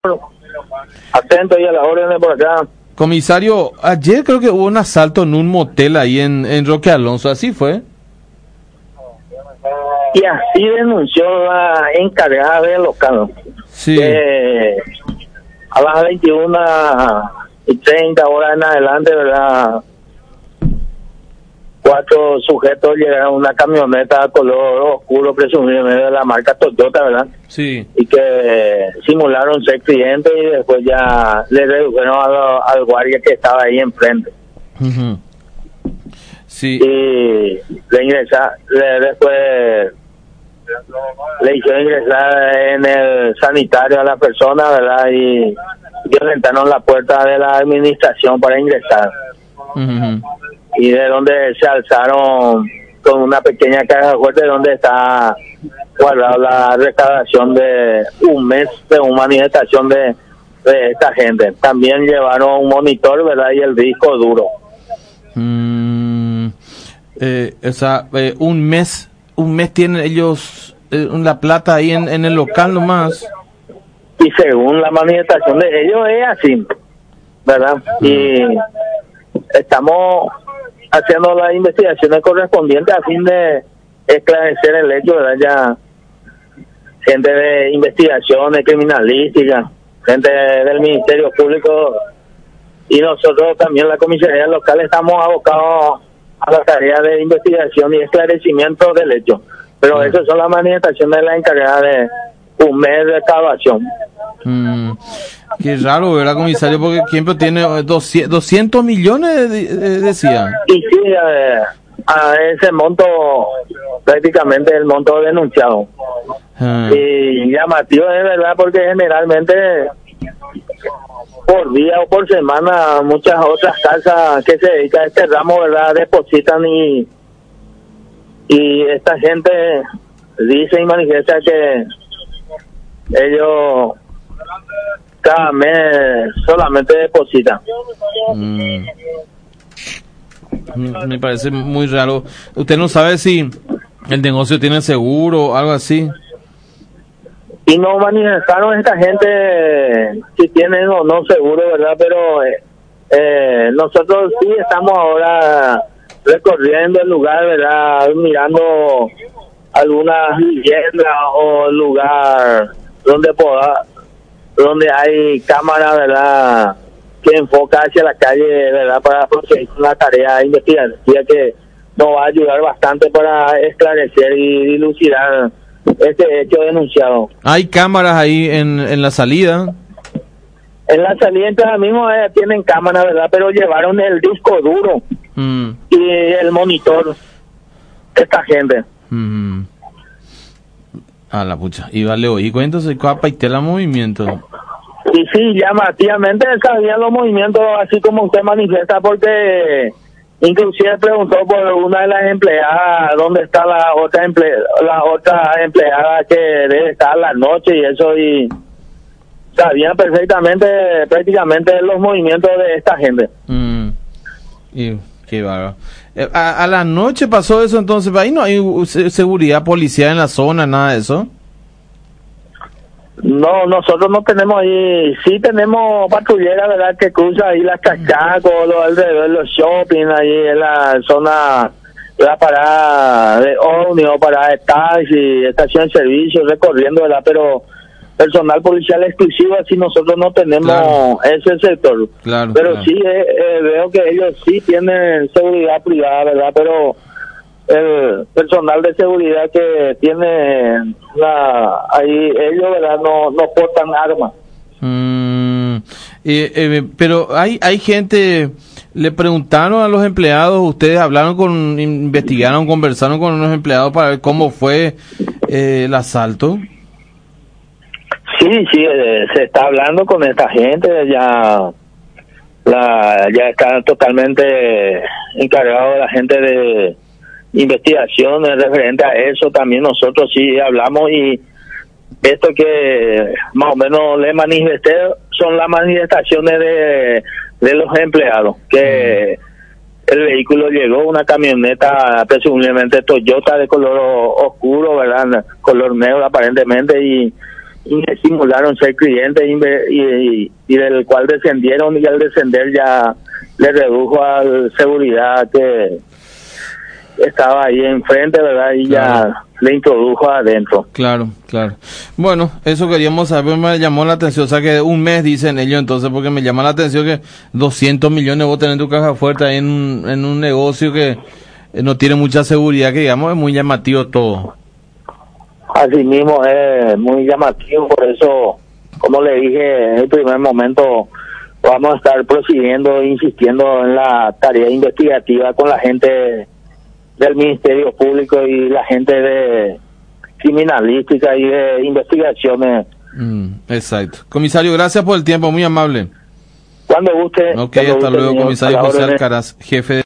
Atento y a las órdenes por acá. Comisario, ayer creo que hubo un asalto en un motel ahí en Roque Alonso, ¿así fue? Y así denunció la encargada del local. Sí. A las 21:30 horas en adelante, ¿verdad? 4 sujetos llegaron a una camioneta color oscuro, presumiblemente de la marca Toyota, ¿verdad? Sí. Y que simularon ser clientes y después ya le redujeron al guardia que estaba ahí enfrente. Uh-huh. Sí. Y después le hicieron ingresar en el sanitario a la persona, ¿verdad? Y violentaron la puerta de la administración para ingresar. Uh-huh. Y de donde se alzaron con una pequeña caja fuerte donde está guardada la recaudación de un mes de una manifestación de esta gente. También llevaron un monitor, ¿verdad? Y el disco duro. Un mes tienen ellos la plata ahí en el local nomás. Y según la manifestación de ellos es así, ¿verdad? Y estamos haciendo las investigaciones correspondientes a fin de esclarecer el hecho, ¿verdad? Ya gente de investigaciones criminalísticas, gente del Ministerio Público y nosotros también la comisaría local estamos abocados a la tarea de investigación y esclarecimiento del hecho. Pero esas son las manifestaciones de la encargada de un mes de excavación. Qué raro, ¿verdad, comisario? Porque siempre tiene 200 millones, decía. Y sí, a ese monto, prácticamente el monto denunciado. Y llamativo es verdad, porque generalmente por día o por semana muchas otras casas que se dedican a este ramo, ¿verdad?, depositan y esta gente dice y manifiesta que ellos cada mes solamente depositan. Me parece muy raro. ¿Usted no sabe si el negocio tiene seguro o algo así? Y no manifestaron esta gente si tienen o no seguro, ¿verdad? Pero nosotros sí estamos ahora recorriendo el lugar, ¿verdad? Mirando algunas viviendas o lugar donde hay cámara, ¿verdad?, que enfoca hacia la calle, ¿verdad?, para proseguir una tarea investigativa que nos va a ayudar bastante para esclarecer y dilucidar este hecho denunciado. ¿Hay cámaras ahí en la salida? En la salida entonces mismo tienen cámara, ¿verdad?, pero llevaron el disco duro y el monitor esta gente. A la pucha. Y vale, oí, entonces ¿cuál y la movimiento? Y sí, llamativamente sabían los movimientos así como usted manifiesta, porque inclusive preguntó por una de las empleadas dónde está la otra empleada que debe estar a la noche y eso, y sabían perfectamente prácticamente los movimientos de esta gente. Y qué bárbaro. A la noche pasó eso, entonces ahí no hay seguridad policial en la zona, nada de eso. No, nosotros no tenemos ahí, sí tenemos patrullera, ¿verdad?, que cruza ahí las cascadas, alrededor de los shopping, ahí en la zona, la parada de ómnibus, parada de taxi, estación de servicio, recorriendo, ¿verdad?, pero personal policial exclusivo, así nosotros no tenemos ese sector. Claro, pero claro. sí veo que ellos sí tienen seguridad privada, ¿verdad?, pero el personal de seguridad que tiene ahí ellos, ¿verdad?, no portan armas. Pero hay gente, le preguntaron a los empleados, ustedes investigaron, conversaron con los empleados para ver cómo fue el asalto. Sí, se está hablando con esta gente, ya está totalmente encargado la gente de investigaciones referente a eso. También nosotros sí hablamos, y esto que más o menos le manifesté son las manifestaciones de los empleados, que el vehículo llegó, una camioneta presumiblemente Toyota de color oscuro, ¿verdad?, color negro aparentemente, y simularon ser clientes y del cual descendieron, y al descender ya le redujo al seguridad que estaba ahí enfrente, ¿verdad? Y Claro. ya le introdujo adentro. Claro, claro. Bueno, eso queríamos saber, me llamó la atención, o sea que un mes dicen ellos entonces, porque me llama la atención que 200 millones vos tenés en tu caja fuerte ahí en un negocio que no tiene mucha seguridad, que digamos es muy llamativo todo. Así mismo es muy llamativo, por eso, como le dije en el primer momento, vamos a estar prosiguiendo, insistiendo en la tarea investigativa con la gente del Ministerio Público y la gente de criminalística y de investigaciones. Exacto. Comisario, gracias por el tiempo, muy amable. Cuando guste. Ok, cuando hasta guste, luego, señor, comisario a la José orden. Alcaraz, jefe de